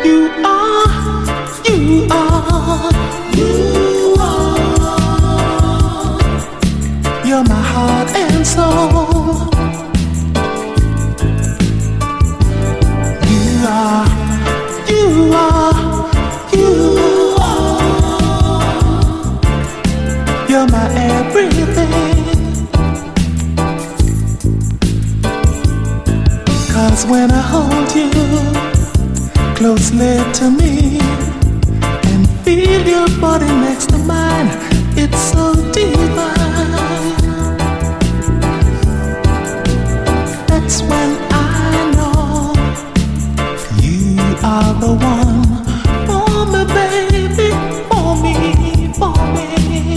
You are, you are, you are. You're my heart and soul. You are, you are, you are. You're my everything. 'Cause when I hold you closely to me and feel your body next to mine, it's so divine. That's when I know you are the one for me, baby, for me, for me.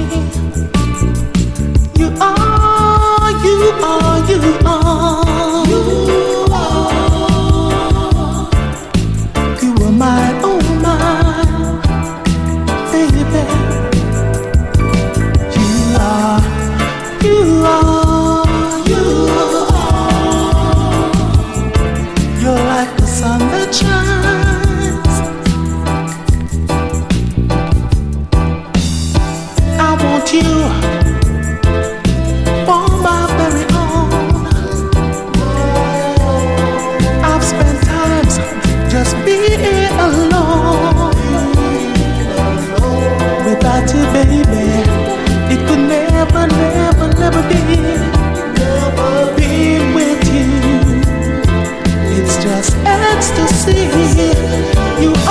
You are, you are, you are, you are. You are my, oh my, baby. You are, you are, you are. You're like the sun that shines. I want you for my very own. I've spent times just being alone. Without you, baby, it could never, never, never be. Being with you, it's just ecstasy.